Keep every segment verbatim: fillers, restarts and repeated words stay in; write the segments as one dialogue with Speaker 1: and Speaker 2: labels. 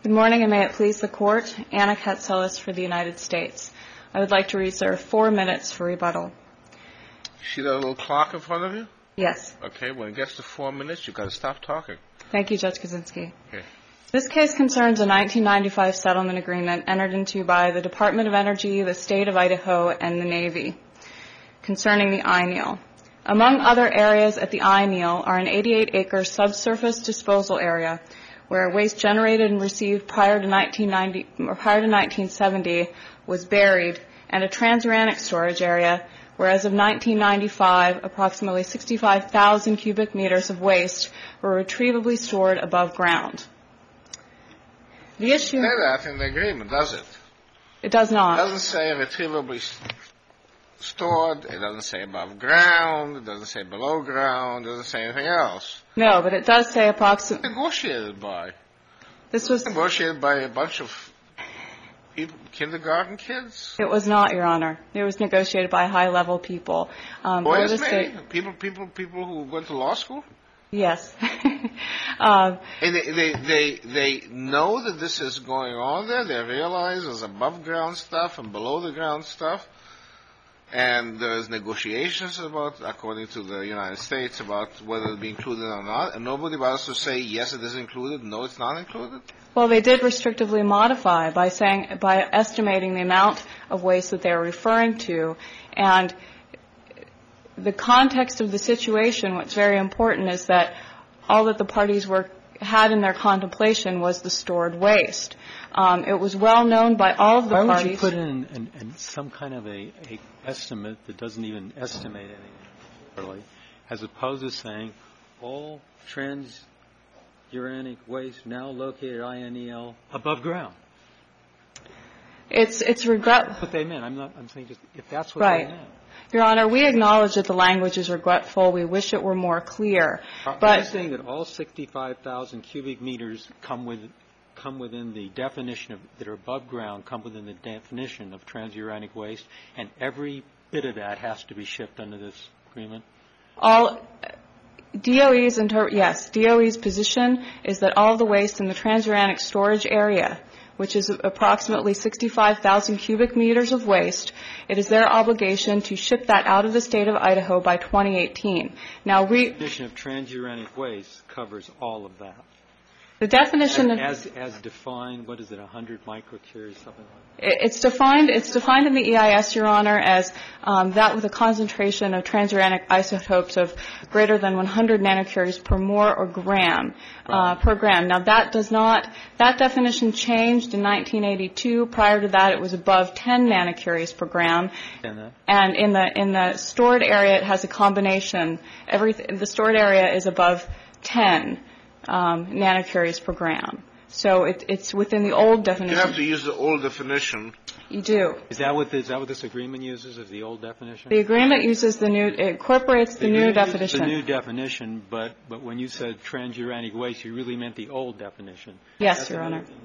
Speaker 1: Good morning, and may it please the Court. Anna Katselis for the United States. I would like to reserve four minutes for rebuttal.
Speaker 2: See that little clock in front of you?
Speaker 1: Yes.
Speaker 2: Okay, when it gets to four minutes, you've got to stop talking.
Speaker 1: Thank you, Judge Kaczynski.
Speaker 2: Okay.
Speaker 1: This case concerns a nineteen ninety-five settlement agreement entered into by the Department of Energy, the State of Idaho, and the Navy concerning the I N E L. Among other areas at the I N E L are an eighty-eight acre subsurface disposal area where waste generated and received prior to nineteen ninety or prior to nineteen seventy was buried, and a transuranic storage area where, as of nineteen ninety-five, approximately sixty-five thousand cubic meters of waste were retrievably stored above ground. The issue...
Speaker 2: It doesn't say that in the agreement, does it?
Speaker 1: It does not.
Speaker 2: It doesn't say retrievably stored. It doesn't say above ground. It doesn't say below ground. It doesn't say anything else.
Speaker 1: No, but it does say approximately...
Speaker 2: Negotiated by.
Speaker 1: This was...
Speaker 2: Negotiated by a bunch of people, kindergarten kids?
Speaker 1: It was not, Your Honor. It was negotiated by high-level people. Um,
Speaker 2: Boys,
Speaker 1: the
Speaker 2: maybe?
Speaker 1: state...
Speaker 2: People, people, people who went to law school?
Speaker 1: Yes. um,
Speaker 2: and they, they, they, they know that this is going on there. They realize there's above-ground stuff and below-the-ground stuff. And there's negotiations about, according to the United States, about whether it'll be included or not. And nobody bothers to say, yes, it is included, no, it's not included?
Speaker 1: Well, they did restrictively modify by saying, by estimating the amount of waste that they were referring to. And the context of the situation, what's very important, is that all that the parties were had in their contemplation was the stored waste. Um, it was well known by all of the
Speaker 3: Why
Speaker 1: parties.
Speaker 3: Why would you put in, in, in some kind of a, a estimate that doesn't even estimate anything properly, as opposed to saying all transuranic waste now located at I N E L above ground?
Speaker 1: It's it's regret.
Speaker 3: That's what they meant. I'm not. I'm saying just if that's what
Speaker 1: right.
Speaker 3: they meant.
Speaker 1: Your Honor, we acknowledge that the language is regretful. We wish it were more clear.
Speaker 3: Are
Speaker 1: but
Speaker 3: you saying that all sixty-five thousand cubic meters come with come within the definition of that are above ground, come within the definition of transuranic waste, and every bit of that has to be shipped under this agreement?
Speaker 1: All D O E's inter- yes, D O E's position is that all the waste in the transuranic storage area, which is approximately sixty-five thousand cubic meters of waste, it is their obligation to ship that out of the state of Idaho by twenty eighteen. Now, we...
Speaker 3: The definition of transuranic waste covers all of that.
Speaker 1: The definition of...
Speaker 3: As, as defined, what is it, one hundred microcuries, something like that?
Speaker 1: It's defined, it's defined in the E I S, Your Honor, as um, that with a concentration of transuranic isotopes of greater than one hundred nanocuries per mole or gram, uh, per gram. Now, that does not, that definition changed in nineteen eighty-two. Prior to that, it was above ten nanocuries per gram.
Speaker 3: And,
Speaker 1: and in the, in the stored area, it has a combination. Everything, the stored area is above ten um, nanocuries per gram. So it, it's within the old definition.
Speaker 2: You have to use the old definition.
Speaker 1: You do.
Speaker 3: Is that what the, is that what this agreement uses? Is the old definition?
Speaker 1: The agreement uses the new. It incorporates the, the new definition.
Speaker 3: The new definition, but but when you said transuranic waste, you really meant the old definition.
Speaker 1: Yes,
Speaker 3: that's
Speaker 1: Your Honor.
Speaker 3: Thing.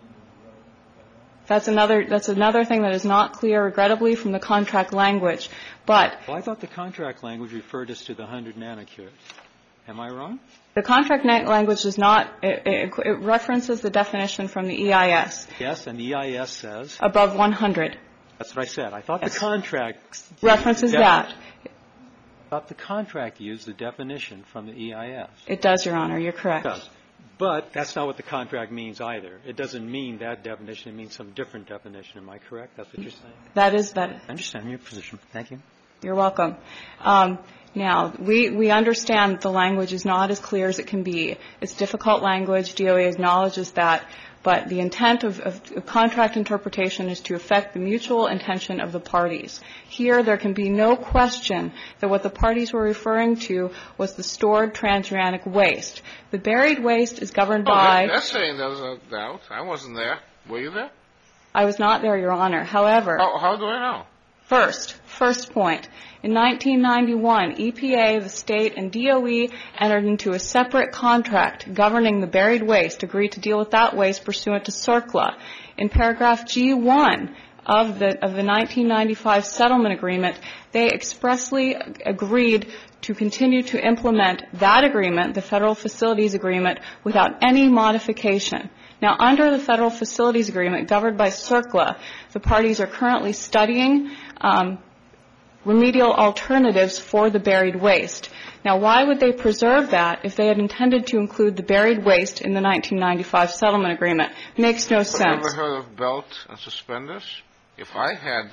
Speaker 1: That's another. That's another thing that is not clear, regrettably, from the contract language. But
Speaker 3: well, I thought the contract language referred us to the one hundred nanocuries. Am I wrong?
Speaker 1: The contract language does not, it, it, it references the definition from the E I S.
Speaker 3: Yes, and the E I S says?
Speaker 1: Above one hundred.
Speaker 3: That's what I said. I thought
Speaker 1: yes.
Speaker 3: the contract
Speaker 1: references that.
Speaker 3: I thought the contract used the definition from the E I S.
Speaker 1: It does, Your Honor. You're correct.
Speaker 3: It does. But that's not what the contract means either. It doesn't mean that definition. It means some different definition. Am I correct? That's what you're saying?
Speaker 1: That is that.
Speaker 3: I understand your position. Thank you.
Speaker 1: You're welcome. Um, Now, we, we understand that the language is not as clear as it can be. It's difficult language. D O E acknowledges that. But the intent of, of, of contract interpretation is to affect the mutual intention of the parties. Here, there can be no question that what the parties were referring to was the stored transuranic waste. The buried waste is governed
Speaker 2: oh,
Speaker 1: by...
Speaker 2: They're saying there's a doubt. I wasn't there. Were you there?
Speaker 1: I was not there, Your Honor. However...
Speaker 2: How, how do I know?
Speaker 1: First, first point. In nineteen ninety-one, E P A, the state, and D O E entered into a separate contract governing the buried waste, agreed to deal with that waste pursuant to CERCLA. In paragraph G one of the, of the nineteen ninety-five settlement agreement, they expressly agreed to continue to implement that agreement, the Federal Facilities Agreement, without any modification. Now, under the Federal Facilities Agreement governed by CERCLA, the parties are currently studying um, remedial alternatives for the buried waste. Now, why would they preserve that if they had intended to include the buried waste in the nineteen ninety-five settlement agreement? Makes no sense.
Speaker 2: Have you ever heard of belt and suspenders? If I had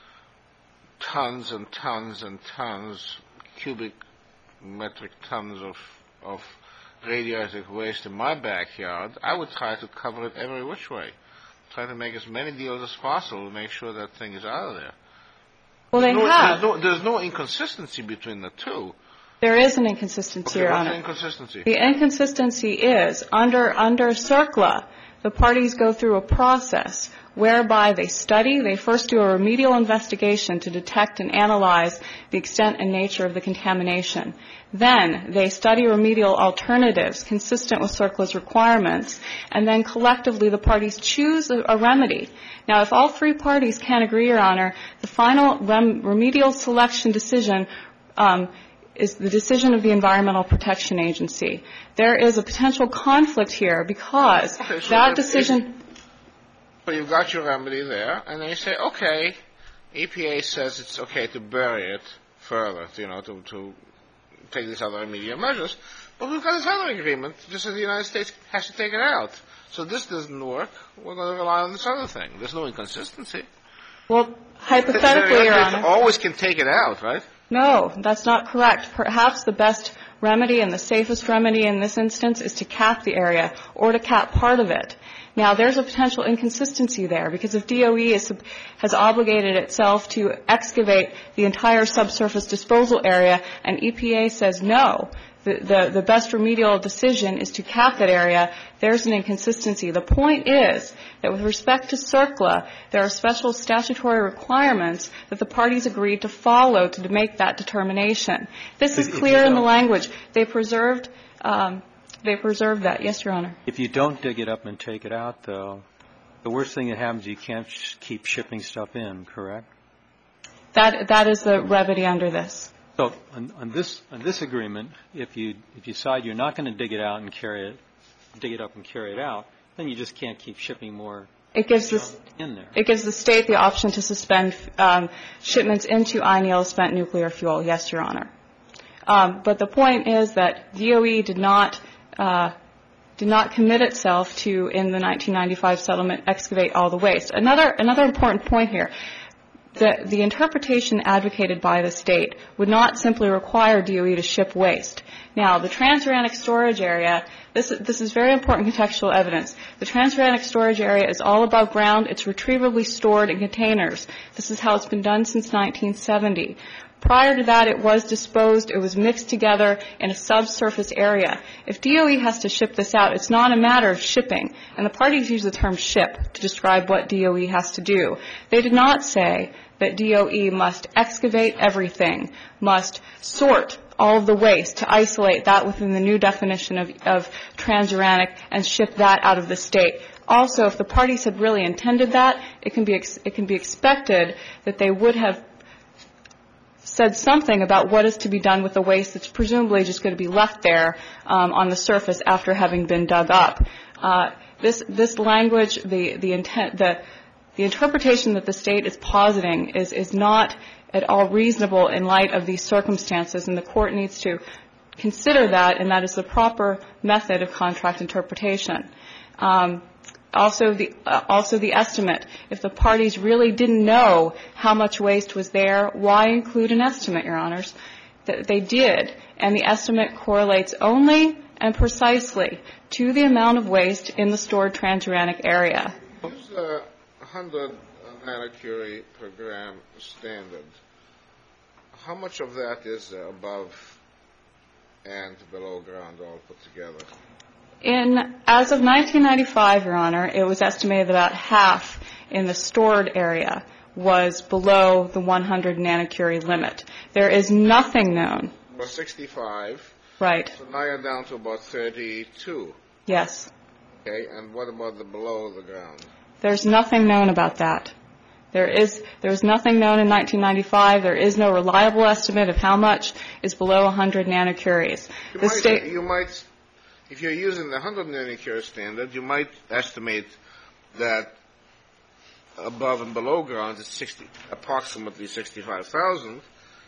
Speaker 2: tons and tons and tons, cubic metric tons of, of radioactive waste in my backyard, I would try to cover it every which way. Try to make as many deals as possible to make sure that thing is out of there.
Speaker 1: Well, they
Speaker 2: there's no,
Speaker 1: have.
Speaker 2: There's no, there's no inconsistency between the two.
Speaker 1: There is an inconsistency,
Speaker 2: Okay,
Speaker 1: Your
Speaker 2: what's
Speaker 1: Honor.
Speaker 2: the inconsistency?
Speaker 1: The inconsistency is, under under CERCLA, the parties go through a process whereby they study, they first do a remedial investigation to detect and analyze the extent and nature of the contamination. Then they study remedial alternatives consistent with CERCLA's requirements, and then collectively the parties choose a, a remedy. Now, if all three parties can agree, Your Honor, the final rem- remedial selection decision um, is the decision of the Environmental Protection Agency. There is a potential conflict here because
Speaker 2: okay, so
Speaker 1: that
Speaker 2: if,
Speaker 1: decision...
Speaker 2: So you've got your remedy there, and then you say, okay, E P A says it's okay to bury it further, you know, to, to take these other remedial measures, but we've got this other agreement, just that the United States has to take it out. So this doesn't work. We're going to rely on this other thing. There's no inconsistency.
Speaker 1: Well, hypothetically,
Speaker 2: the, the,
Speaker 1: Your
Speaker 2: the,
Speaker 1: Honor...
Speaker 2: always can take it out, right?
Speaker 1: No, that's not correct. Perhaps the best remedy and the safest remedy in this instance is to cap the area or to cap part of it. Now, there's a potential inconsistency there because if D O E is, has obligated itself to excavate the entire subsurface disposal area and E P A says no, the, the, the best remedial decision is to cap that area, there's an inconsistency. The point is that with respect to CERCLA, there are special statutory requirements that the parties agreed to follow to make that determination. This is clear in the language. They preserved... Um, They preserve that. Yes, Your Honor.
Speaker 3: If you don't dig it up and take it out, though, the worst thing that happens is you can't sh- keep shipping stuff in, correct?
Speaker 1: That that is the remedy under this.
Speaker 3: So on, on this on this agreement, if you if you decide you're not going to dig it out and carry it, dig it up and carry it out, then you just can't keep shipping more.
Speaker 1: It gives the
Speaker 3: in there.
Speaker 1: It gives the state the option to suspend um, shipments into I N E L spent nuclear fuel. Yes, Your Honor. Um, but the point is that D O E did not. Uh, did not commit itself to, in the nineteen ninety-five settlement, excavate all the waste. Another, another important point here, the, the interpretation advocated by the state would not simply require D O E to ship waste. Now, the transuranic storage area, this, this is very important contextual evidence. The transuranic storage area is all above ground. It's retrievably stored in containers. This is how it's been done since nineteen seventy. Prior to that, it was disposed, it was mixed together in a subsurface area. If D O E has to ship this out, it's not a matter of shipping. And the parties use the term ship to describe what D O E has to do. They did not say that D O E must excavate everything, must sort all of the waste to isolate that within the new definition of, of transuranic and ship that out of the state. Also, if the parties had really intended that, it can be, ex- it can be expected that they would have said something about what is to be done with the waste that's presumably just going to be left there um, on the surface after having been dug up. Uh, this this language, the the intent, the the interpretation that the state is positing is is not at all reasonable in light of these circumstances, and the court needs to consider that, and that is the proper method of contract interpretation. Um, Also the, uh, also the estimate. If the parties really didn't know how much waste was there, why include an estimate, Your Honors? Th- they did, and the estimate correlates only and precisely to the amount of waste in the stored transuranic area.
Speaker 2: Use the one hundred nanocurie per gram standard. How much of that is above and below ground all put together?
Speaker 1: In, as of nineteen ninety-five, Your Honor, it was estimated that about half in the stored area was below the one hundred nanocurie limit. There is nothing known.
Speaker 2: About sixty-five.
Speaker 1: Right.
Speaker 2: So now you're down to about thirty-two.
Speaker 1: Yes.
Speaker 2: Okay, and what about the below the ground?
Speaker 1: There's nothing known about that. There is there is nothing known in nineteen ninety-five. There is no reliable estimate of how much is below one hundred nanocuries.
Speaker 2: You
Speaker 1: The
Speaker 2: might,
Speaker 1: state,
Speaker 2: you might if you're using the one hundred nanocurie standard, you might estimate that above and below ground is sixty, approximately sixty-five thousand,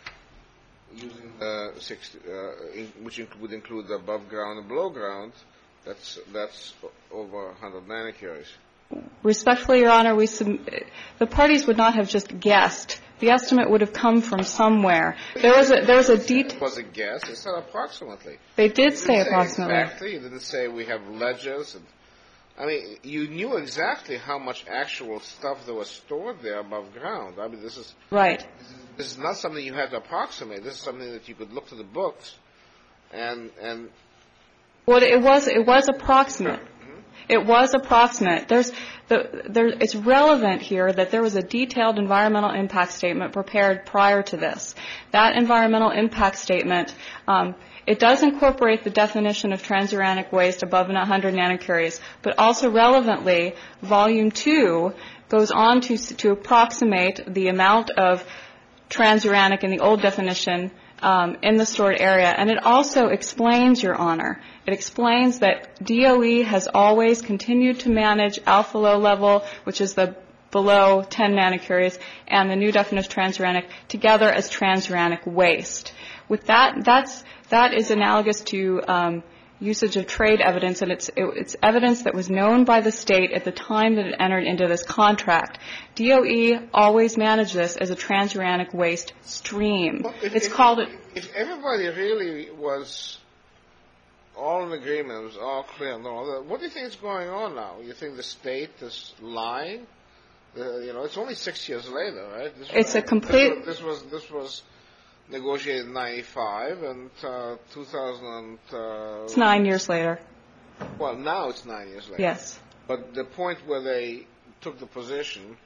Speaker 2: using the sixty, uh, in, which inc- would include the above ground and below ground. That's that's over one hundred nanocuries.
Speaker 1: Respectfully, Your Honor, we sub- the parties would not have just guessed. The estimate would have come from somewhere. There was a there was a detail.
Speaker 2: It was a guess. It said approximately.
Speaker 1: They did
Speaker 2: say,
Speaker 1: say approximately.
Speaker 2: Exactly. You didn't say we have ledgers. And, I mean, you knew exactly how much actual stuff there was stored there above ground. I mean, this is
Speaker 1: right.
Speaker 2: This is, this is not something you had to approximate. This is something that you could look to the books, and and.
Speaker 1: Well, it was it was approximate. It was approximate. There's the, there, it's relevant here that there was a detailed environmental impact statement prepared prior to this. That environmental impact statement, um, it does incorporate the definition of transuranic waste above one hundred nanocuries, but also relevantly, Volume two goes on to to approximate the amount of transuranic in the old definition Um, in the stored area. And it also explains, Your Honor, it explains that D O E has always continued to manage alpha low level, which is the below ten nanocuries, and the new definition of transuranic together as transuranic waste. With that, that's, that is analogous to um, usage of trade evidence, and it's, it, it's evidence that was known by the state at the time that it entered into this contract. D O E always managed this as a transuranic waste stream.
Speaker 2: Well, if,
Speaker 1: it's
Speaker 2: if,
Speaker 1: called it.
Speaker 2: If everybody really was all in agreement, was all clear and all that, what do you think is going on now? You think the state is lying? Uh, you know, it's only six years later, right? This
Speaker 1: It's
Speaker 2: was,
Speaker 1: a complete.
Speaker 2: This was this was. This was negotiated in ninety-five, and uh, two thousand. Uh,
Speaker 1: It's nine years later.
Speaker 2: Well, now it's nine years later.
Speaker 1: Yes.
Speaker 2: But the point where they took the position,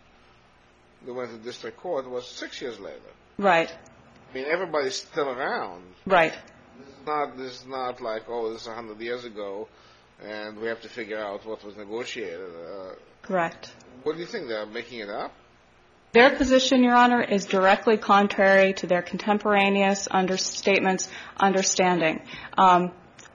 Speaker 2: they went to district court, was six years later.
Speaker 1: Right.
Speaker 2: I mean, everybody's still around.
Speaker 1: Right.
Speaker 2: This is not. This is not like, oh, this is a hundred years ago, and we have to figure out what was negotiated. Uh,
Speaker 1: Correct.
Speaker 2: What do you think? They're making it up?
Speaker 1: Their position, Your Honor, is directly contrary to their contemporaneous understatements, understanding. Um,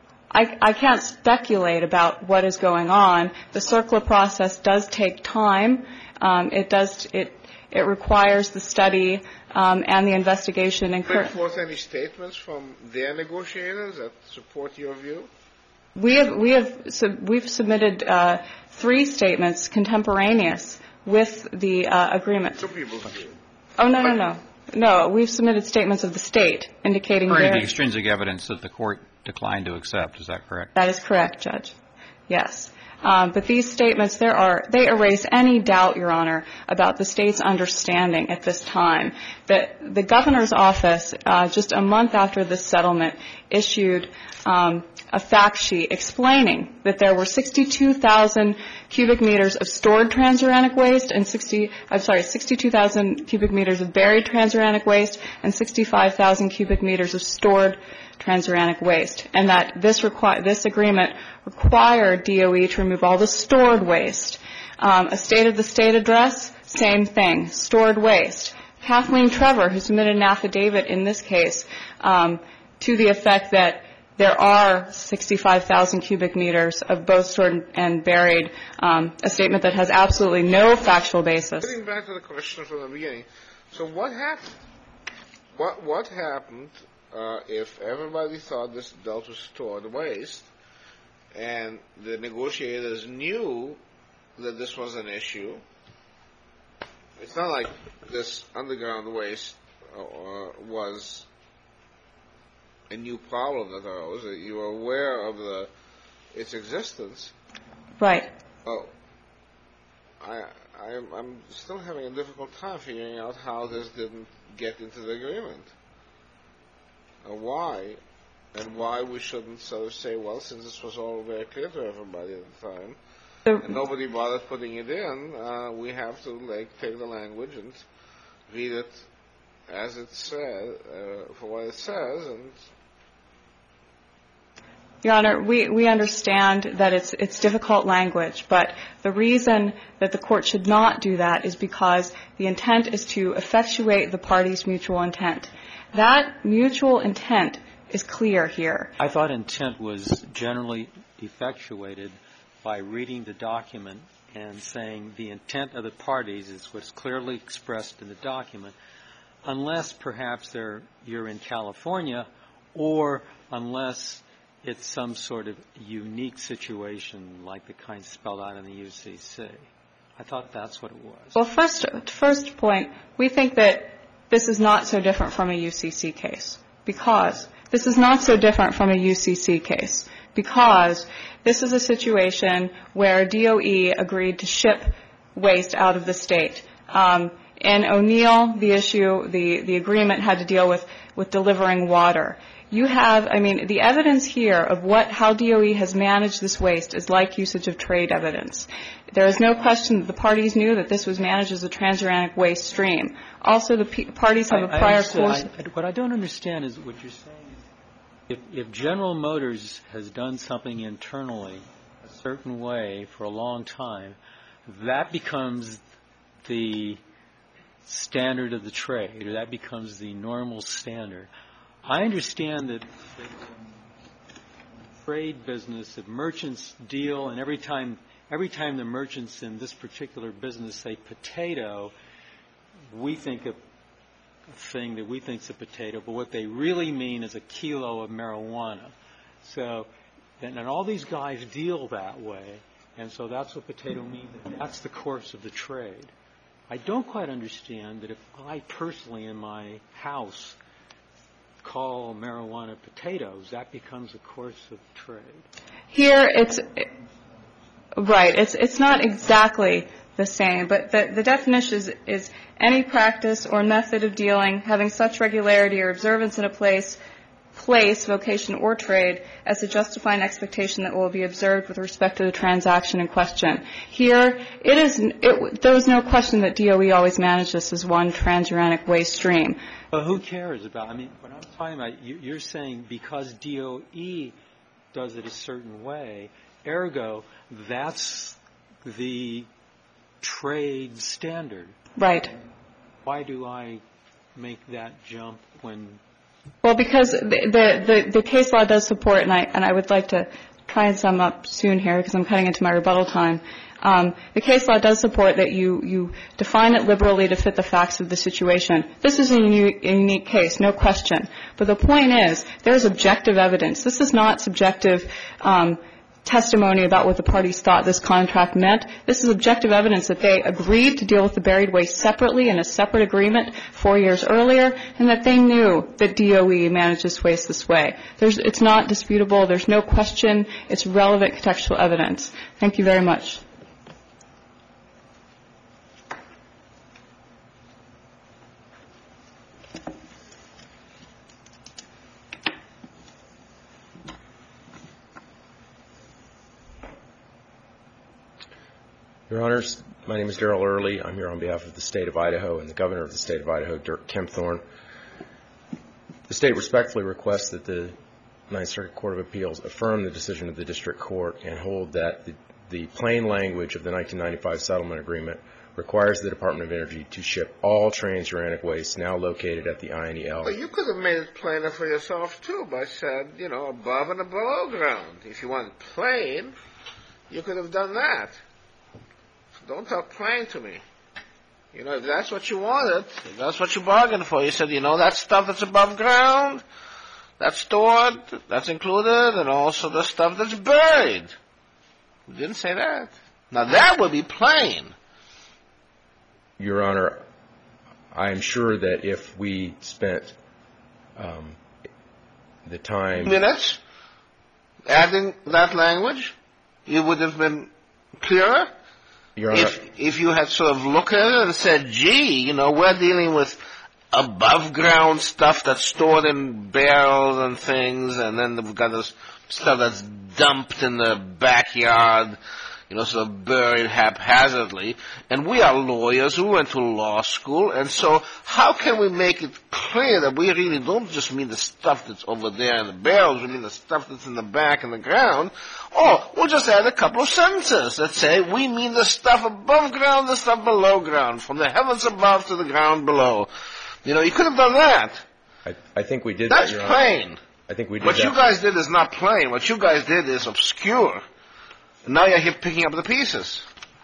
Speaker 1: I, I can't speculate about what is going on. The CERCLA process does take time. Um, it does. It it requires the study um, and the investigation. And
Speaker 2: bring forth any statements from their negotiators that support your view?
Speaker 1: We have we have sub, we've submitted uh, three statements contemporaneous with the uh, agreement.
Speaker 2: Two people do.
Speaker 1: Oh, no, no, no. No, we've submitted statements of the state indicating
Speaker 4: According
Speaker 1: their...
Speaker 4: to extrinsic evidence that the court declined to accept. Is that correct?
Speaker 1: That is correct, Judge. Yes. Um, but these statements, there are, they erase any doubt, Your Honor, about the state's understanding at this time. That the governor's office, uh, just a month after this settlement, issued um, a fact sheet explaining that there were sixty-two thousand cubic meters of stored transuranic waste and sixty, I'm sorry, sixty-two thousand cubic meters of buried transuranic waste and sixty-five thousand cubic meters of stored transuranic waste, and that this requi- this agreement required D O E to remove all the stored waste. Um, a state of the state address, same thing, stored waste. Kathleen Trevor, who submitted an affidavit in this case, um, to the effect that there are sixty-five thousand cubic meters of both stored and buried, um, a statement that has absolutely no factual basis.
Speaker 2: Getting back to the question from the beginning, so what happened? What what happened uh, if everybody thought this dealt with stored waste, and the negotiators knew that this was an issue? It's not like this underground waste uh, was a new problem that arose. You were aware of the its existence.
Speaker 1: Right.
Speaker 2: Well, I, I'm, I'm still having a difficult time figuring out how this didn't get into the agreement. Uh, why, and why we shouldn't sort of say, well, since this was all very clear to everybody at the time, and nobody bothered putting it in, uh, we have to like take the language and read it as it says, uh, for what it says, and
Speaker 1: Your Honor, we, we understand that it's it's difficult language, but the reason that the court should not do that is because the intent is to effectuate the parties' mutual intent. That mutual intent is clear here.
Speaker 3: I thought intent was generally effectuated by reading the document and saying the intent of the parties is what's clearly expressed in the document, unless perhaps they're, you're in California, or unless it's some sort of unique situation like the kind spelled out in the U C C. I thought that's what it was.
Speaker 1: Well, first, first point, we think that this is not so different from a U C C case, because this is not so different from a U C C case, because this is a situation where D O E agreed to ship waste out of the state. Um, in O'Neill, the issue, the, the agreement had to deal with, with delivering water. You have, I mean, the evidence here of what, how D O E has managed this waste is like usage of trade evidence. There is no question that the parties knew that this was managed as a transuranic waste stream. Also, the p- parties have a
Speaker 3: I,
Speaker 1: prior
Speaker 3: I
Speaker 1: course.
Speaker 3: I, what I don't understand is what you're saying. If, if General Motors has done something internally a certain way for a long time, that becomes the standard of the trade, or that becomes the normal standard. I understand that in trade business, that merchants deal, and every time every time the merchants in this particular business say potato, we think of a thing that we think is a potato, but what they really mean is a kilo of marijuana. So, and, and all these guys deal that way, and so that's what potato means, and that's the course of the trade. I don't quite understand that if I personally in my house call marijuana potatoes, that becomes a course of trade.
Speaker 1: Here, it's right. It's it's not exactly the same, but the, the definition is, is any practice or method of dealing having such regularity or observance in a place, place, vocation, or trade as to justify an expectation that will be observed with respect to the transaction in question. Here, it is. It, there was no question that D O E always managed this as one transuranic waste stream.
Speaker 3: But who cares about? I mean, what I'm talking about, you're saying because D O E does it a certain way, ergo, that's the trade standard.
Speaker 1: Right.
Speaker 3: Why do I make that jump when?
Speaker 1: Well, because the the, the, the case law does support, and I and I would like to try and sum up soon here because I'm cutting into my rebuttal time. Um, the case law does support that you, you define it liberally to fit the facts of the situation. This is a unique, a unique case, no question. But the point is, there's objective evidence. This is not subjective um, testimony about what the parties thought this contract meant. This is objective evidence that they agreed to deal with the buried waste separately in a separate agreement four years earlier, and that they knew that D O E managed this waste this way. There's, it's not disputable. There's no question. It's relevant contextual evidence. Thank you very much.
Speaker 5: Your Honors, my name is Darrell Early. I'm here on behalf of the State of Idaho and the Governor of the State of Idaho, Dirk Kempthorne. The State respectfully requests that the Ninth Circuit Court of Appeals affirm the decision of the District Court and hold that the, the plain language of the nineteen ninety-five settlement agreement requires the Department of Energy to ship all transuranic waste now located at the I N E L.
Speaker 2: Well, you could have made it plainer for yourself, too, by said, you know, above and below ground. If you want it plain, you could have done that. Don't talk plain to me. You know, if that's what you wanted, if that's what you bargained for, you said, you know, that stuff that's above ground, that's stored, that's included, and also the stuff that's buried. You didn't say that. Now, that would be plain.
Speaker 5: Your Honor, I am sure that if we spent um, the time...
Speaker 2: Minutes adding that language, it would have been clearer.
Speaker 5: Your Honor,
Speaker 2: if, if you had sort of looked at it and said, gee, you know, we're dealing with above ground stuff that's stored in barrels and things, and then we've got this stuff that's dumped in the backyard, you know, sort of buried haphazardly. And we are lawyers who went to law school, and so how can we make it clear that we really don't just mean the stuff that's over there in the barrels, we mean the stuff that's in the back in the ground? Or we'll just add a couple of sentences that say we mean the stuff above ground, the stuff below ground, from the heavens above to the ground below. You know, you could have done that.
Speaker 5: I, I think we did
Speaker 2: That's
Speaker 5: that, Your
Speaker 2: plain.
Speaker 5: Honor. I think we did
Speaker 2: What
Speaker 5: that.
Speaker 2: you guys did is not plain. What you guys did is obscure. And now you're here picking up the pieces.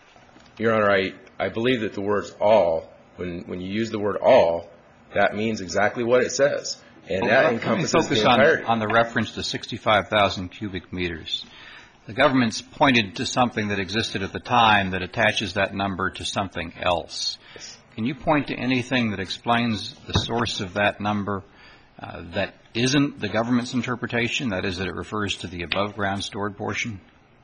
Speaker 5: Your Honor, I, I believe that the words all, when, when you use the word all, that means exactly what it says. And
Speaker 4: Well,
Speaker 5: that
Speaker 4: let me
Speaker 5: encompasses
Speaker 4: focus
Speaker 5: the
Speaker 4: on,
Speaker 5: entirety.
Speaker 4: on the reference to sixty-five thousand cubic meters. The government's pointed to something that existed at the time that attaches that number to something else. Can you point to anything that explains the source of that number uh, that isn't the government's interpretation, that is, that it refers to the above-ground stored portion?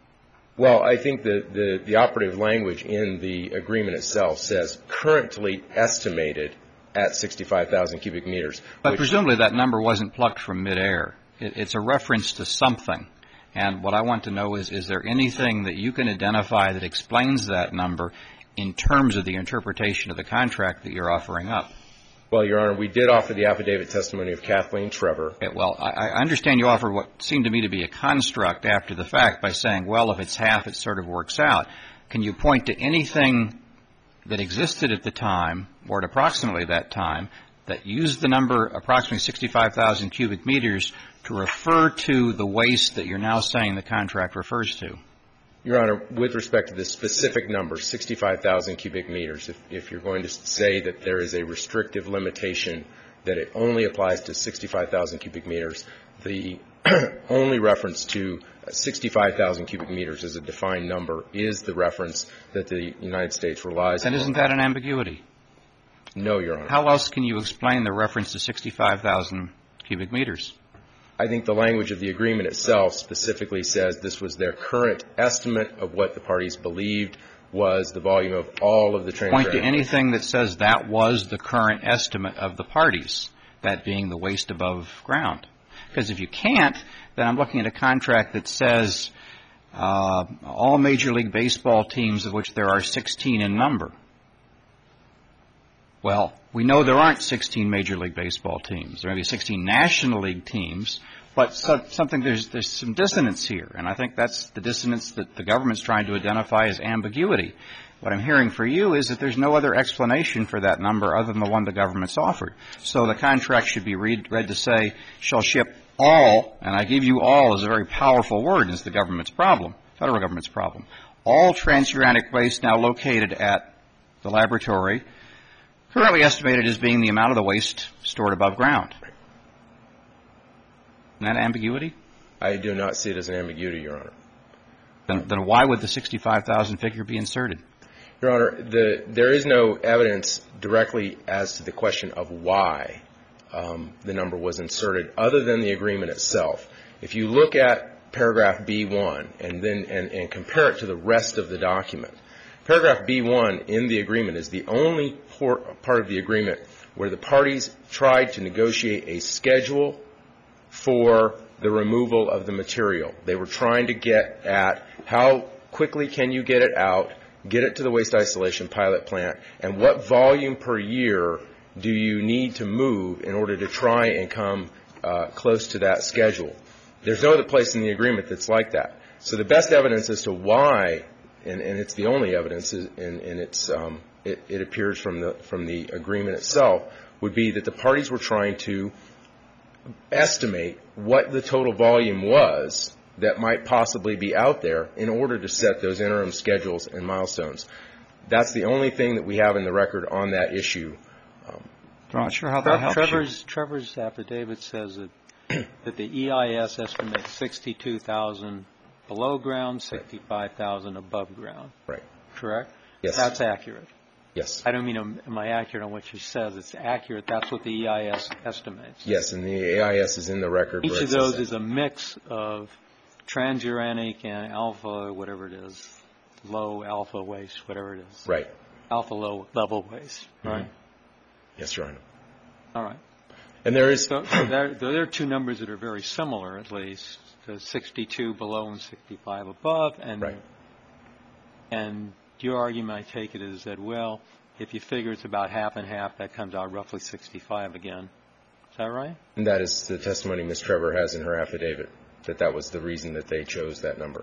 Speaker 5: Well, I think the, the, the operative language in the agreement itself says currently estimated at sixty-five thousand cubic meters.
Speaker 4: But
Speaker 5: which,
Speaker 4: presumably that number wasn't plucked from midair. It, it's a reference to something. And what I want to know is, is there anything that you can identify that explains that number in terms of the interpretation of the contract that you're offering up?
Speaker 5: Well, Your Honor, we did offer the affidavit testimony of Kathleen Trevor.
Speaker 4: Okay, well, I, I understand you offered what seemed to me to be a construct after the fact by saying, well, if it's half, it sort of works out. Can you point to anything that existed at the time, or at approximately that time, that used the number approximately sixty-five thousand cubic meters to refer to the waste that you're now saying the contract refers to?
Speaker 5: Your Honor, with respect to the specific number, sixty-five thousand cubic meters, if, if you're going to say that there is a restrictive limitation that it only applies to sixty-five thousand cubic meters, the only reference to sixty-five thousand cubic meters as a defined number is the reference that the United States relies on.
Speaker 4: And isn't that an ambiguity?
Speaker 5: No, Your Honor.
Speaker 4: How else can you explain the reference to sixty-five thousand cubic meters?
Speaker 5: I think the language of the agreement itself specifically says this was their current estimate of what the parties believed was the volume of all of the transuranic.
Speaker 4: Point to anything that says that was the current estimate of the parties, that being the waste above ground. Because if you can't, then I'm looking at a contract that says uh, all Major League Baseball teams, of which there are sixteen in number. Well, we know there aren't sixteen Major League Baseball teams. There may be sixteen National League teams, but so, something there's there's some dissonance here, and I think that's the dissonance that the government's trying to identify as ambiguity. What I'm hearing for you is that there's no other explanation for that number other than the one the government's offered. So the contract should be read, read to say, shall ship all, and I give you all as a very powerful word, and it's the government's problem, federal government's problem, all transuranic waste now located at the laboratory, currently estimated as being the amount of the waste stored above ground. Isn't that ambiguity?
Speaker 5: I do not see it as an ambiguity, Your Honor.
Speaker 4: Then, then why would the sixty-five thousand figure be inserted?
Speaker 5: Your Honor, the, there is no evidence directly as to the question of why um, the number was inserted other than the agreement itself. If you look at paragraph B one and then and, and compare it to the rest of the document, paragraph B one in the agreement is the only por- part of the agreement where the parties tried to negotiate a schedule for the removal of the material. They were trying to get at how quickly can you get it out, get it to the waste isolation pilot plant, and what volume per year do you need to move in order to try and come uh, close to that schedule. There's no other place in the agreement that's like that. So the best evidence as to why, and, and it's the only evidence, is, and, and it's, um, it, it appears from the, from the agreement itself, would be that the parties were trying to estimate what the total volume was that might possibly be out there in order to set those interim schedules and milestones. That's the only thing that we have in the record on that issue. Um,
Speaker 4: I'm not sure how that helps
Speaker 3: Trevor's,
Speaker 4: you.
Speaker 3: Trevor's affidavit says that, that the E I S estimates sixty-two thousand below ground, sixty-five thousand above ground.
Speaker 5: Right.
Speaker 3: Correct?
Speaker 5: Yes.
Speaker 3: That's accurate.
Speaker 5: Yes.
Speaker 3: I don't mean, am, am I accurate on what she says? It's accurate. That's what the E I S estimates.
Speaker 5: Yes, and the E I S is in the record.
Speaker 3: Each
Speaker 5: where it
Speaker 3: of
Speaker 5: says
Speaker 3: those
Speaker 5: that.
Speaker 3: is a mix of transuranic and alpha, whatever it is, low alpha waste, whatever it is.
Speaker 5: Right.
Speaker 3: Alpha low level waste, right?
Speaker 5: Mm-hmm. Yes, Your Honor.
Speaker 3: All right.
Speaker 5: And there is...
Speaker 3: So, so there, there are two numbers that are very similar, at least, the sixty-two below and sixty-five above. And,
Speaker 5: Right.
Speaker 3: and your argument, I take it, is that, well, if you figure it's about half and half, that comes out roughly sixty-five again. Is that right?
Speaker 5: And that is the testimony Miz Trevor has in her affidavit, that that was the reason that they chose that number.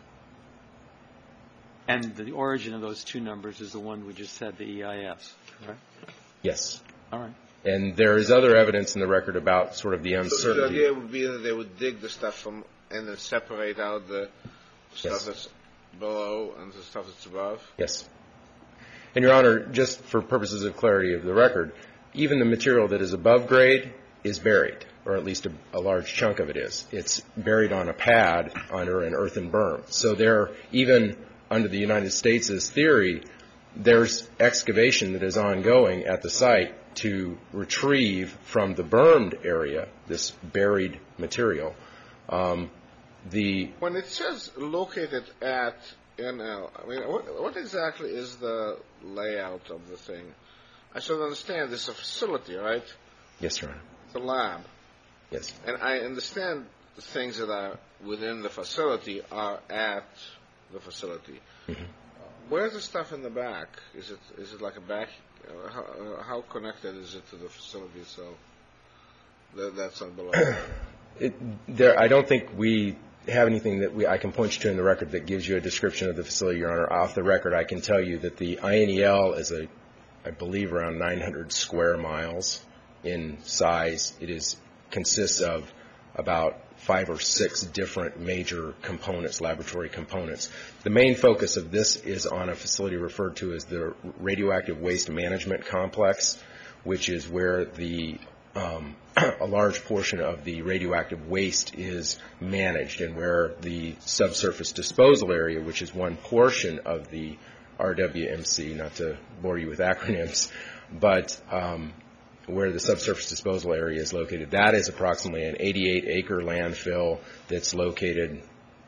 Speaker 3: And the origin of those two numbers is the one we just said, the E I S, correct?
Speaker 5: Yes.
Speaker 3: All right.
Speaker 5: And there is other evidence in the record about sort of the uncertainty.
Speaker 2: So the idea would be that they would dig the stuff from and then separate out the stuff
Speaker 5: Yes.
Speaker 2: that's below and the stuff that's above?
Speaker 5: Yes. And, Your Honor, just for purposes of clarity of the record, even the material that is above grade is buried, or at least a, a large chunk of it is. It's buried on a pad under an earthen berm. So there, even under the United States' theory, there's excavation that is ongoing at the site to retrieve from the bermed area this buried material. Um, the
Speaker 2: When it says located at N L, I mean, what, what exactly is the layout of the thing? I should understand this is a facility, right?
Speaker 5: Yes, Your Honor.
Speaker 2: It's a lab.
Speaker 5: Yes.
Speaker 2: And I understand the things that are within the facility are at the facility.
Speaker 5: Mm-hmm.
Speaker 2: Where's the stuff in the back? Is it is it like a back? Uh, how, uh, how connected is it to the facility itself? That, that's on below.
Speaker 5: It, there, I don't think we have anything that we, I can point you to in the record that gives you a description of the facility, Your Honor. Off the record, I can tell you that the I N E L is a, I believe, around nine hundred square miles in size. It is consists of about five or six different major components, laboratory components. The main focus of this is on a facility referred to as the Radioactive Waste Management Complex, which is where the um, a large portion of the radioactive waste is managed, and where the subsurface disposal area, which is one portion of the R W M C, not to bore you with acronyms, but um, where the subsurface disposal area is located. That is approximately an eighty-eight acre landfill that's located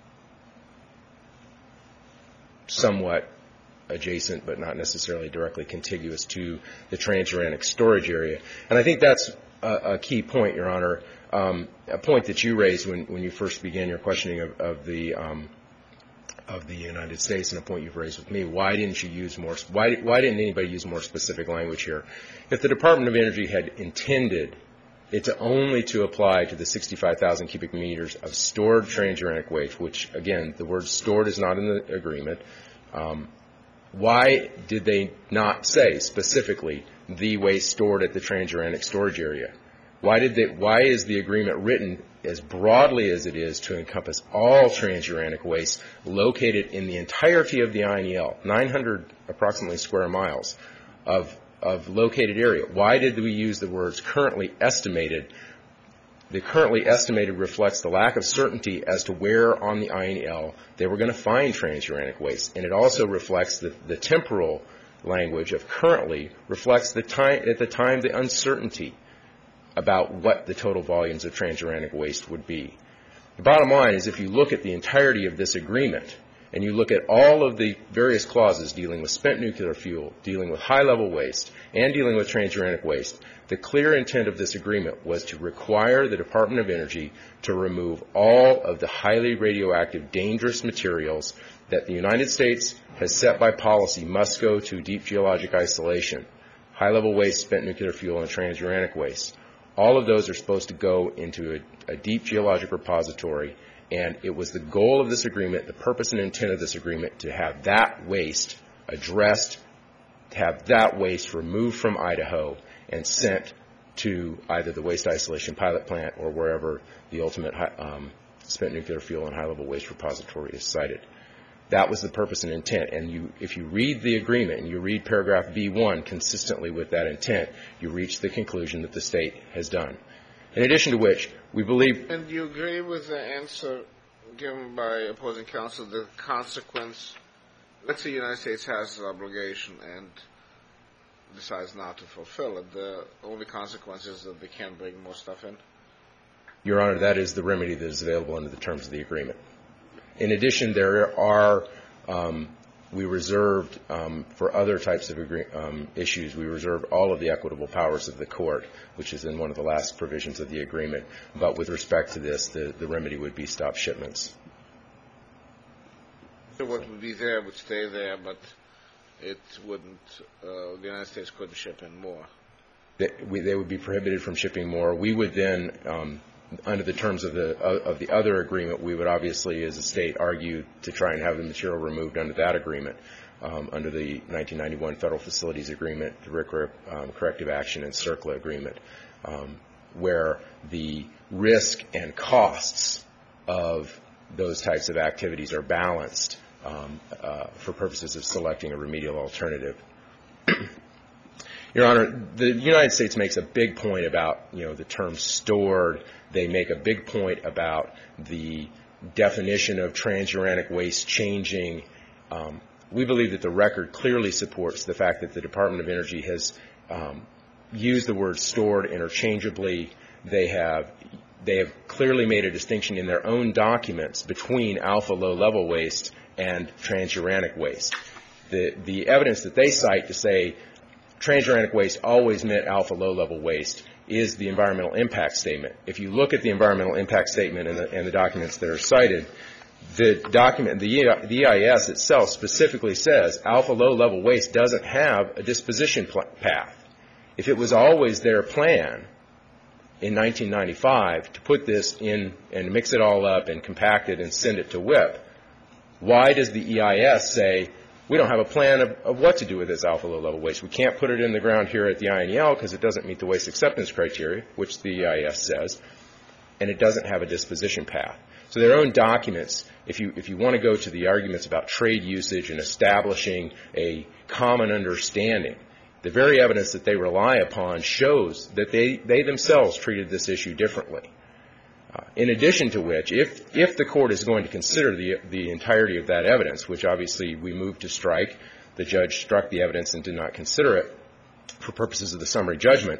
Speaker 5: somewhat adjacent but not necessarily directly contiguous to the transuranic storage area. And I think that's a, a key point, Your Honor, um, a point that you raised when, when you first began your questioning of, of the um, of the United States, and a point you've raised with me. Why didn't you use more, why, why didn't anybody use more specific language here? If the Department of Energy had intended it to only to apply to the sixty-five thousand cubic meters of stored transuranic waste, which, again, the word stored is not in the agreement, um, why did they not say specifically the waste stored at the transuranic storage area? Why did they, why is the agreement written as broadly as it is to encompass all transuranic waste located in the entirety of the I N E L, nine hundred approximately square miles of, of located area? Why did we use the words currently estimated? The currently estimated reflects the lack of certainty as to where on the I N E L they were going to find transuranic waste. And it also reflects the, the temporal language of currently reflects the time, at the time, the uncertainty about what the total volumes of transuranic waste would be. The bottom line is, if you look at the entirety of this agreement and you look at all of the various clauses dealing with spent nuclear fuel, dealing with high-level waste, and dealing with transuranic waste, the clear intent of this agreement was to require the Department of Energy to remove all of the highly radioactive, dangerous materials that the United States has set by policy must go to deep geologic isolation, high-level waste, spent nuclear fuel, and transuranic waste. All of those are supposed to go into a, a deep geologic repository, and it was the goal of this agreement, the purpose and intent of this agreement, to have that waste addressed, to have that waste removed from Idaho and sent to either the waste isolation pilot plant or wherever the ultimate um, spent nuclear fuel and high-level waste repository is sited. That was the purpose and intent. And you, if you read the agreement and you read paragraph B one consistently with that intent, you reach the conclusion that the state has done. In addition to which, we believe...
Speaker 2: And do you agree with the answer given by opposing counsel, the consequence, let's say the United States has an obligation and decides not to fulfill it, the only consequence is that they can't bring more stuff in?
Speaker 5: Your Honor, that is the remedy that is available under the terms of the agreement. In addition, there are, um, we reserved, um, for other types of agree- um, issues, we reserved all of the equitable powers of the court, which is in one of the last provisions of the agreement. But with respect to this, the, the remedy would be stop shipments.
Speaker 2: So what would be there would stay there, but it wouldn't, uh, the United States couldn't ship in more.
Speaker 5: They, we, they would be prohibited from shipping more. We would then... Um, under the terms of the of the other agreement, we would obviously, as a state, argue to try and have the material removed under that agreement. um, under the nineteen ninety-one Federal Facilities Agreement, the R C R A um, Corrective Action and CERCLA Agreement, um, where the risk and costs of those types of activities are balanced um, uh, for purposes of selecting a remedial alternative. Your Honor, the United States makes a big point about, you know, the term stored. They make a big point about the definition of transuranic waste changing. Um, we believe that the record clearly supports the fact that the Department of Energy has um, used the word stored interchangeably. They have they have clearly made a distinction in their own documents between alpha low-level waste and transuranic waste. The the evidence that they cite to say transuranic waste always meant alpha low-level waste is the environmental impact statement. If you look at the environmental impact statement and the, and the documents that are cited, the document, the, the E I S itself specifically says alpha low-level waste doesn't have a disposition pl- path. If it was always their plan in nineteen ninety-five to put this in and mix it all up and compact it and send it to W I P, why does the E I S say we don't have a plan of, of what to do with this alpha low-level waste? We can't put it in the ground here at the I N E L because it doesn't meet the waste acceptance criteria, which the E I S says, and it doesn't have a disposition path. So their own documents, if you if you want to go to the arguments about trade usage and establishing a common understanding, the very evidence that they rely upon shows that they, they themselves treated this issue differently. Uh, in addition to which, if if the court is going to consider the the entirety of that evidence, which obviously we moved to strike, the judge struck the evidence and did not consider it for purposes of the summary judgment.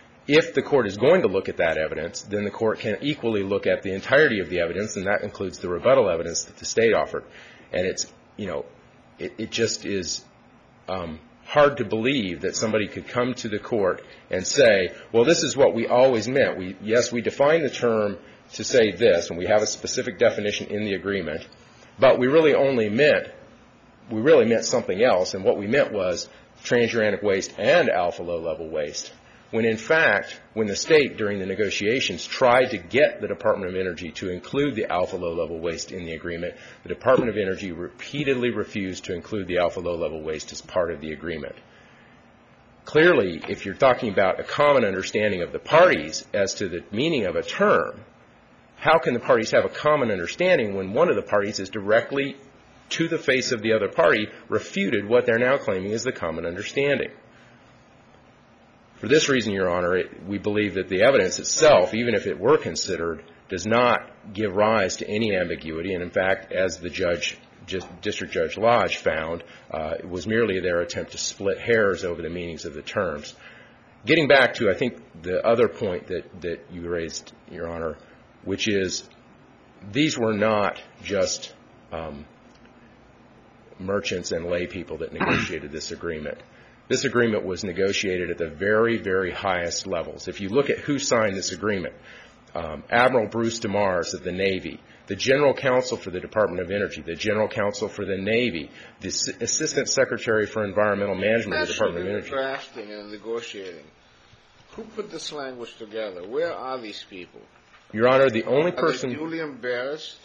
Speaker 5: If the court is going to look at that evidence, then the court can equally look at the entirety of the evidence, and that includes the rebuttal evidence that the state offered. And it's, you know, it, it just is um, hard to believe that somebody could come to the court and say, well, this is what we always meant. We, yes, we defined the term to say this, and we have a specific definition in the agreement, but we really only meant, we really meant something else, and what we meant was transuranic waste and alpha low-level waste. When in fact, when the state during the negotiations tried to get the Department of Energy to include the alpha low-level waste in the agreement, the Department of Energy repeatedly refused to include the alpha low-level waste as part of the agreement. Clearly, if you're talking about a common understanding of the parties as to the meaning of a term, how can the parties have a common understanding when one of the parties is directly to the face of the other party refuted what they're now claiming is the common understanding? For this reason, Your Honor, it, we believe that the evidence itself, even if it were considered, does not give rise to any ambiguity. And in fact, as the judge, just, District Judge Lodge found, uh, it was merely their attempt to split hairs over the meanings of the terms. Getting back to, I think, the other point that, that you raised, Your Honor, which is these were not just um, merchants and lay people that negotiated this agreement. This agreement was negotiated at the very, very highest levels. If you look at who signed this agreement, um, Admiral Bruce DeMars of the Navy, the General Counsel for the Department of Energy, the General Counsel for the Navy, the S- Assistant Secretary for Environmental Management of the Department of Energy.
Speaker 2: Drafting and negotiating. Who put this language together? Where are these people?
Speaker 5: Your Honor, the only person...
Speaker 2: Are they duly embarrassed?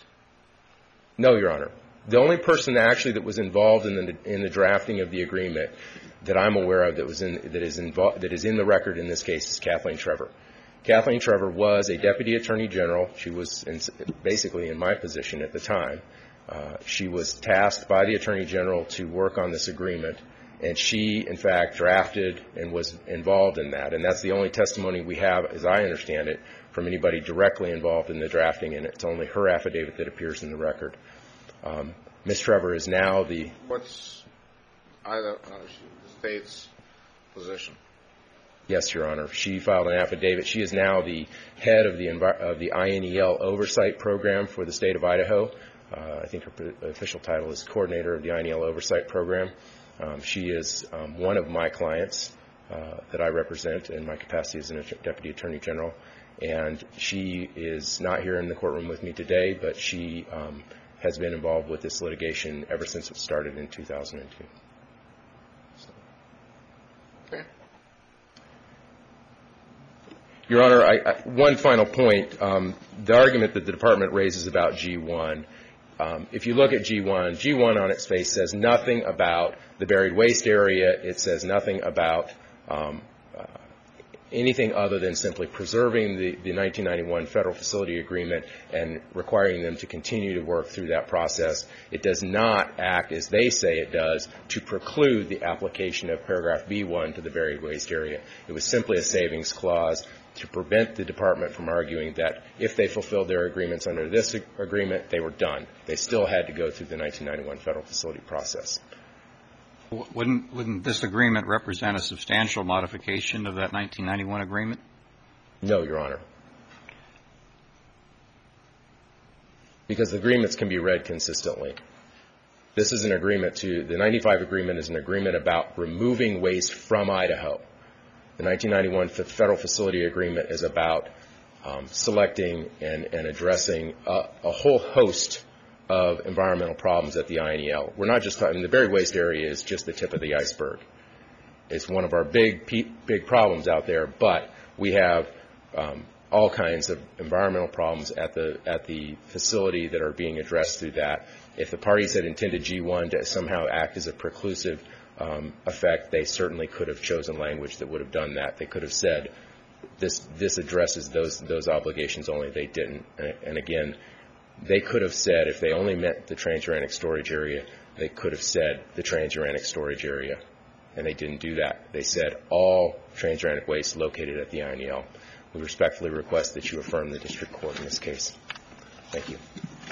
Speaker 5: No, Your Honor. The only person actually that was involved in the in the drafting of the agreement that I'm aware of that was in that is involved that is in the record in this case is Kathleen Trevor. Kathleen Trevor was a Deputy Attorney General. She was in, basically in my position at the time. Uh, she was tasked by the Attorney General to work on this agreement, and she, in fact, drafted and was involved in that. And that's the only testimony we have, as I understand it, from anybody directly involved in the drafting, and it's only her affidavit that appears in the record. Um, Miz Trevor is now the...
Speaker 2: What's either uh, the state's position?
Speaker 5: Yes, Your Honor. She filed an affidavit. She is now the head of the envi- of the I N E L oversight program for the state of Idaho. Uh, I think her p- official title is coordinator of the I N E L oversight program. Um, she is um, one of my clients uh, that I represent in my capacity as an Deputy Attorney General. And she is not here in the courtroom with me today, but she um, has been involved with this litigation ever since it started in two thousand two. So.
Speaker 2: Okay.
Speaker 5: Your Honor, I, I, one final point. Um, the argument that the Department raises about G one Um, if you look at G one, G one on its face says nothing about the buried waste area. It says nothing about um, uh, anything other than simply preserving the, the nineteen ninety-one Federal Facility Agreement and requiring them to continue to work through that process. It does not act, as they say it does, to preclude the application of paragraph B one to the buried waste area. It was simply a savings clause to prevent the department from arguing that if they fulfilled their agreements under this ag- agreement, they were done. They still had to go through the nineteen ninety-one Federal Facility process.
Speaker 4: Wouldn't, wouldn't this agreement represent a substantial modification of that nineteen ninety-one agreement?
Speaker 5: No, Your Honor. Because the agreements can be read consistently. This is an agreement to, the ninety-five agreement is an agreement about removing waste from Idaho. The nineteen ninety-one Federal Facility Agreement is about um, selecting and, and addressing a, a whole host of environmental problems at the I N E L. We're not just talking, the buried waste area is just the tip of the iceberg. It's one of our big, big problems out there, but we have um, all kinds of environmental problems at the, at the facility that are being addressed through that. If the parties had intended G one to somehow act as a preclusive Um, effect, they certainly could have chosen language that would have done that. They could have said, this this addresses those those obligations only. They didn't. And, and again, they could have said, if they only meant the transuranic storage area, they could have said the transuranic storage area. And they didn't do that. They said all transuranic waste located at the I N E L. We respectfully request that you affirm the district court in this case. Thank you.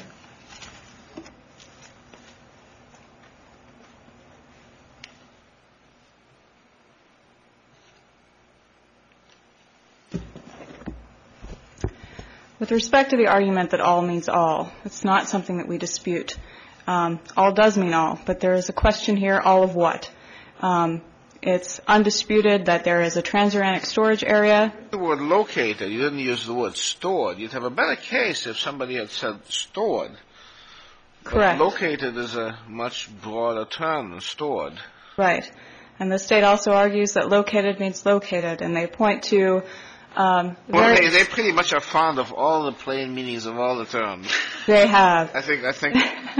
Speaker 1: With respect to the argument that all means all, it's not something that we dispute. Um, all does mean all, but there is a question here, all of what? Um, it's undisputed that there is a transuranic storage area.
Speaker 2: The word located, you didn't use the word stored. You'd have a better case if somebody had said stored.
Speaker 1: Correct.
Speaker 2: But located is a much broader term than stored.
Speaker 1: Right. And the state also argues that located means located, and they point to Um,
Speaker 2: well, they, they pretty much are fond of all the plain meanings of all the terms.
Speaker 1: They have.
Speaker 2: I think, I think.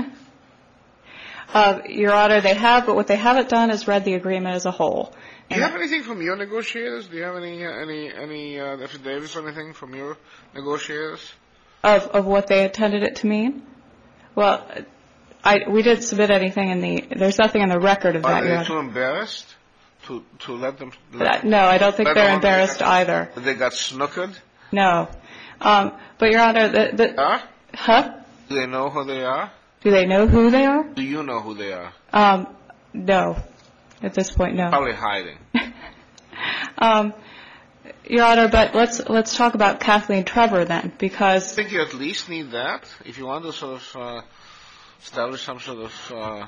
Speaker 1: uh, Your Honor, they have, but what they haven't done is read the agreement as a whole.
Speaker 2: Do you have anything from your negotiators? Do you have any, uh, any, any, uh, affidavits or anything from your negotiators?
Speaker 1: Of, of what they intended it to mean? Well, I, we didn't submit anything in the, there's nothing in the record of that, Your
Speaker 2: Are
Speaker 1: Honor.
Speaker 2: they too embarrassed? To, to let them...
Speaker 1: Let, no, I don't think they're embarrassed
Speaker 2: they,
Speaker 1: either.
Speaker 2: They got snookered?
Speaker 1: No. Um, but, Your Honor, the... the
Speaker 2: huh?
Speaker 1: Huh?
Speaker 2: Do they know who they are?
Speaker 1: Do they know who they are?
Speaker 2: Do you know who they are?
Speaker 1: Um, no. At this point, no.
Speaker 2: Probably hiding.
Speaker 1: um, Your Honor, but let's let's talk about Kathleen Trevor then, because...
Speaker 2: I think you at least need that if you want to sort of uh, establish some sort of... Uh,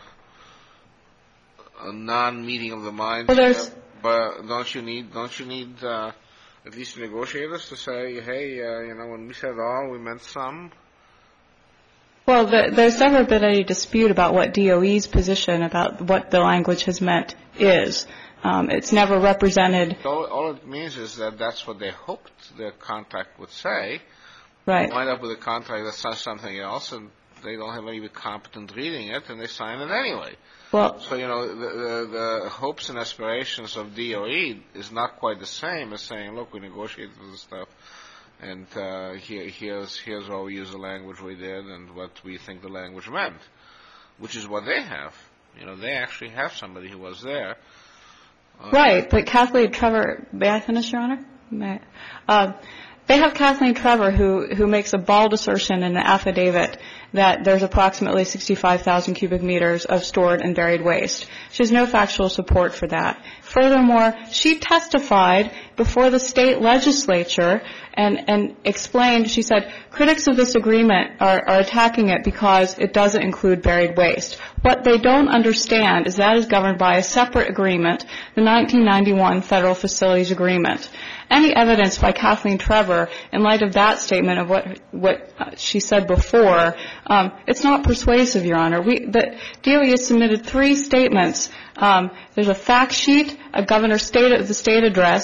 Speaker 2: a non-meeting of the minds.
Speaker 1: Well, there's,
Speaker 2: but don't you need don't you need uh, at least negotiators to say, hey, uh, you know, when we said all, we meant some?
Speaker 1: Well, the, there's never been any dispute about what D O E's position about what the language has meant is. Um, it's never represented.
Speaker 2: All, all it means is that that's what they hoped their contract would say.
Speaker 1: Right.
Speaker 2: They wind up with a contract that says something else, and they don't have any competent reading it, and they sign it anyway.
Speaker 1: Well,
Speaker 2: so, you know, the, the, the hopes and aspirations of D O E is not quite the same as saying, look, we negotiated this stuff, and uh, here, here's, here's why we use the language we did and what we think the language meant, which is what they have. You know, they actually have somebody who was there. Uh,
Speaker 1: right, but Kathleen Trevor, may I finish, Your Honor? May I? Uh, They have Kathleen Trevor, who, who makes a bald assertion in the affidavit that there's approximately sixty-five thousand cubic meters of stored and buried waste. She has no factual support for that. Furthermore, she testified before the state legislature and, and explained, she said, critics of this agreement are, are attacking it because it doesn't include buried waste. What they don't understand is that is governed by a separate agreement, the nineteen ninety-one Federal Facilities Agreement. Any evidence by Kathleen Trevor in light of that statement of what what uh, she said before, um, it's not persuasive, Your Honor. We, the D O E has submitted three statements. Um, there's a fact sheet, a governor's state of the state address,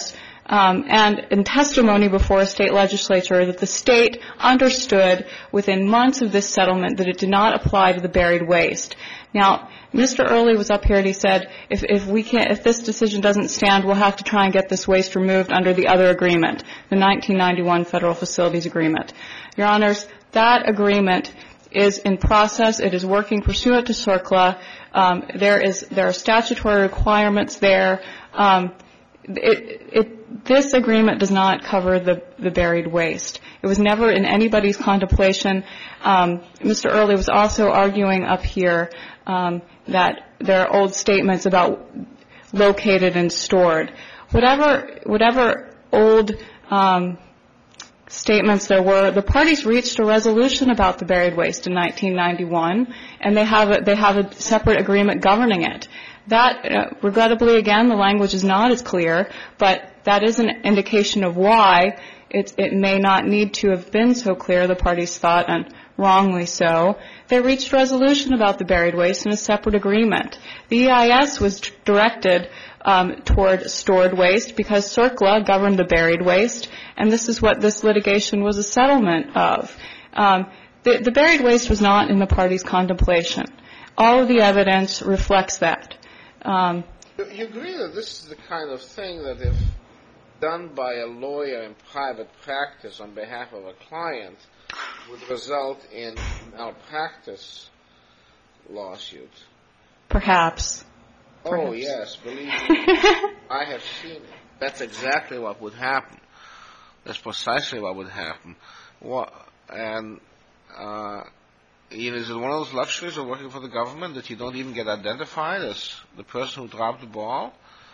Speaker 1: um, and in testimony before a state legislature that the state understood within months of this settlement that it did not apply to the buried waste. Now, Mister Early was up here and he said, if, if we can't, if this decision doesn't stand, we'll have to try and get this waste removed under the other agreement, the nineteen ninety-one Federal Facilities Agreement. Your Honors, that agreement is in process. It is working pursuant to CERCLA. Um, there is there are statutory requirements there. Um, it, it, this agreement does not cover the, the buried waste. It was never in anybody's contemplation. Um, Mister Early was also arguing up here um, that there are old statements about located and stored. Whatever whatever old um, statements there were, the parties reached a resolution about the buried waste in nineteen ninety-one, and they have a, they have a separate agreement governing it. That, uh, regrettably, again, the language is not as clear, but that is an indication of why it, it may not need to have been so clear, the parties thought, and wrongly so. They reached resolution about the buried waste in a separate agreement. The E I S was directed um, toward stored waste because CERCLA governed the buried waste, and this is what this litigation was a settlement of. Um, the, the buried waste was not in the parties' contemplation. All of the evidence reflects that. Um,
Speaker 2: you agree that this is the kind of thing that if done by a lawyer in private practice on behalf of a client would result in malpractice lawsuit?
Speaker 1: Perhaps.
Speaker 2: Oh,
Speaker 1: Perhaps.
Speaker 2: yes, believe me, I have seen it. That's exactly what would happen. That's precisely what would happen. What, and, uh, you know, is it one of those luxuries of working for the government that you don't even get identified as the person who dropped the ball?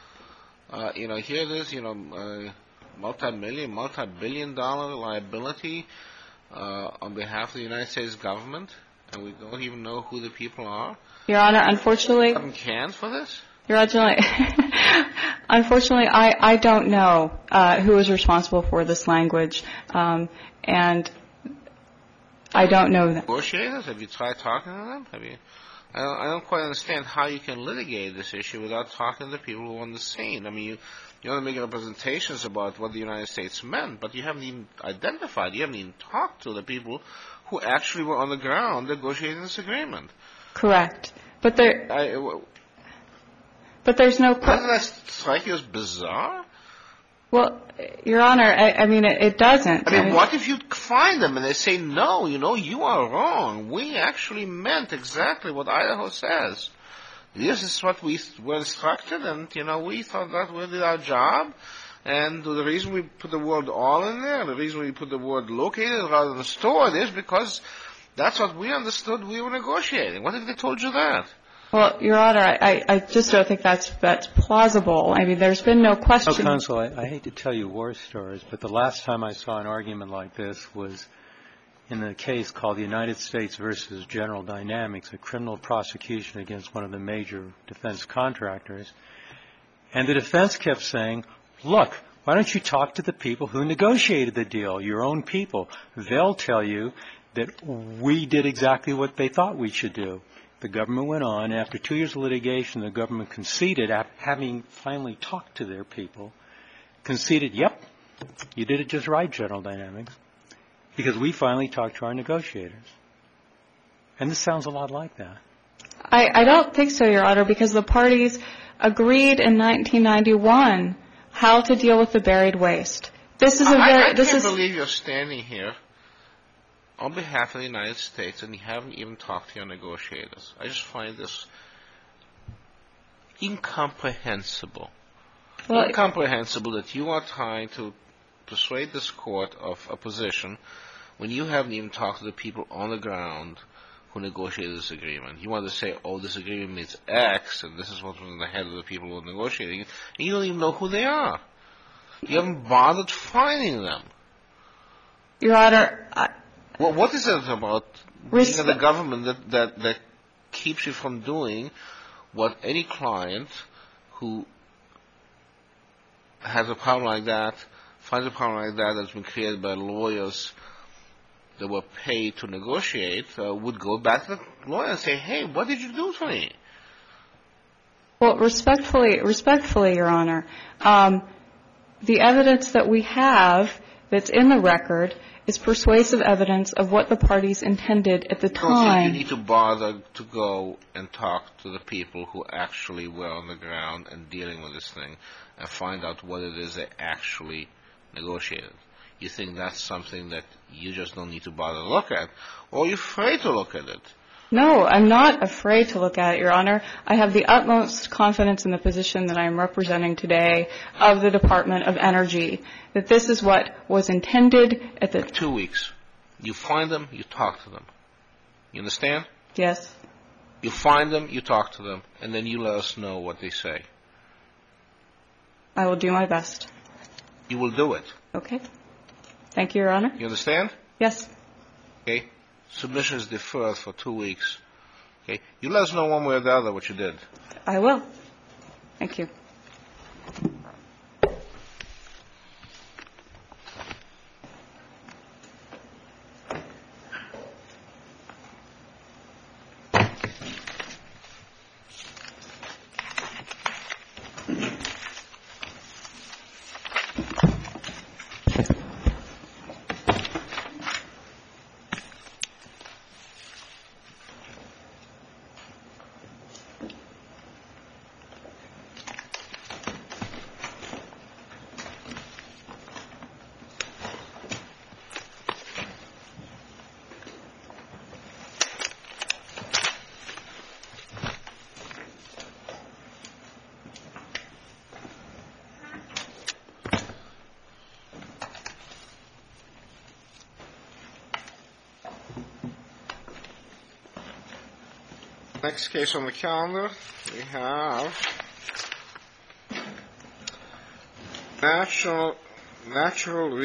Speaker 2: Uh, you know, here it is, you know, uh, multi-million, multi-billion dollar liability uh, on behalf of the United States government, and we don't even know who the people are.
Speaker 1: Your Honor, unfortunately,
Speaker 2: Seven cans for this?
Speaker 1: Your Honor, unfortunately, I, I don't know uh, who is responsible for this language, um, and I don't know that.
Speaker 2: Negotiators? Have you tried talking to them? Have you? I don't, I don't quite understand how you can litigate this issue without talking to people who are on the scene. I mean, you, you want to make representations about what the United States meant, but you haven't even identified, you haven't even talked to the people who actually were on the ground negotiating this agreement.
Speaker 1: Correct. But there,
Speaker 2: I, uh,
Speaker 1: but there's no...
Speaker 2: Doesn't that strike you as bizarre?
Speaker 1: Well, Your Honor, I, I mean, it, it doesn't.
Speaker 2: I mean, I mean, what if you find them and they say, no, you know, you are wrong. We actually meant exactly what Idaho says. This is what we were instructed, and, you know, we thought that we did our job. And the reason we put the word all in there, the reason we put the word located rather than stored is because that's what we understood we were negotiating. What if they told you that?
Speaker 1: Well, Your Honor, I, I just don't think that's that's plausible. I mean, there's been no question.
Speaker 3: Oh, counsel, I, I hate to tell you war stories, but the last time I saw an argument like this was in a case called the United States versus General Dynamics, a criminal prosecution against one of the major defense contractors. And the defense kept saying, look, why don't you talk to the people who negotiated the deal, your own people? They'll tell you that we did exactly what they thought we should do. The government went on. After two years of litigation, the government conceded, having finally talked to their people, conceded, yep, you did it just right, General Dynamics, because we finally talked to our negotiators. And this sounds a lot like that.
Speaker 1: I, I don't think so, Your Honor, because the parties agreed in nineteen ninety-one how to deal with the buried waste. This is a very...
Speaker 2: I, I
Speaker 1: this
Speaker 2: can't
Speaker 1: is,
Speaker 2: believe you're standing here on behalf of the United States and you haven't even talked to your negotiators. I just find this incomprehensible. Well, incomprehensible that you are trying to persuade this court of a position when you haven't even talked to the people on the ground who negotiated this agreement. You want to say, oh, this agreement means X, and this is what was in the head of the people who are negotiating it, and you don't even know who they are. You haven't bothered finding them.
Speaker 1: Your Honor... I,
Speaker 2: Well, what is it about being in the government that, that, that keeps you from doing what any client who has a problem like that, finds a problem like that that's been created by lawyers that were paid to negotiate, uh, would go back to the lawyer and say, hey, what did you do for me?
Speaker 1: Well, respectfully, respectfully, Your Honor, um, The evidence that we have that's in the record is persuasive evidence of what the parties intended at the
Speaker 2: I don't think
Speaker 1: time.
Speaker 2: you need to bother to go and talk to the people who actually were on the ground and dealing with this thing and find out what it is they actually negotiated. You think that's something that you just don't need to bother to look at, or you're afraid to look at it?
Speaker 1: No, I'm not afraid to look at it, Your Honor. I have the utmost confidence in the position that I am representing today of the Department of Energy, that this is what was intended at the...
Speaker 2: Two weeks. You find them, you talk to them. You understand?
Speaker 1: Yes.
Speaker 2: You find them, you talk to them, and then you let us know what they say.
Speaker 1: I will do my best.
Speaker 2: You will do it.
Speaker 1: Okay. Thank you, Your Honor.
Speaker 2: You understand?
Speaker 1: Yes.
Speaker 2: Okay? Submission is deferred for two weeks. Okay? You let us know one way or the other what you did.
Speaker 1: I will. Thank you.
Speaker 2: Next case on the calendar, we have National Natural